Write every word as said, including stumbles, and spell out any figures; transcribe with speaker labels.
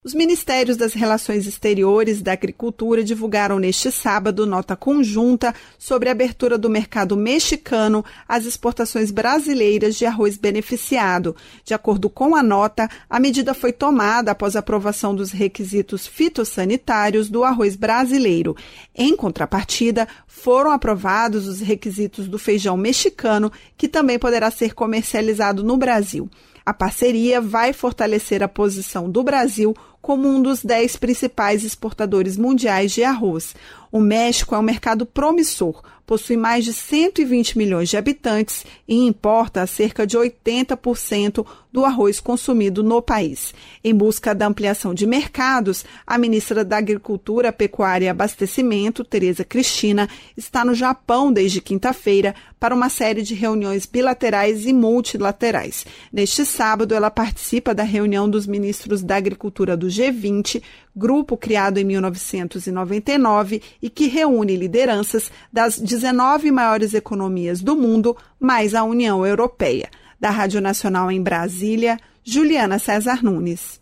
Speaker 1: Os Ministérios das Relações Exteriores e da Agricultura divulgaram neste sábado nota conjunta sobre a abertura do mercado mexicano às exportações brasileiras de arroz beneficiado. De acordo com a nota, a medida foi tomada após a aprovação dos requisitos fitossanitários do arroz brasileiro. Em contrapartida, foram aprovados os requisitos do feijão mexicano, que também poderá ser comercializado no Brasil. A parceria vai fortalecer a posição do Brasil como um dos dez principais exportadores mundiais de arroz. O México é um mercado promissor, possui mais de cento e vinte milhões de habitantes e importa cerca de oitenta por cento do arroz consumido no país. Em busca da ampliação de mercados, a ministra da Agricultura, Pecuária e Abastecimento, Tereza Cristina, está no Japão desde quinta-feira para uma série de reuniões bilaterais e multilaterais. Neste sábado, ela participa da reunião dos ministros da Agricultura do G vinte, grupo criado em mil novecentos e noventa e nove e que reúne lideranças das dezenove maiores economias do mundo, mais a União Europeia. Da Rádio Nacional em Brasília, Juliana César Nunes.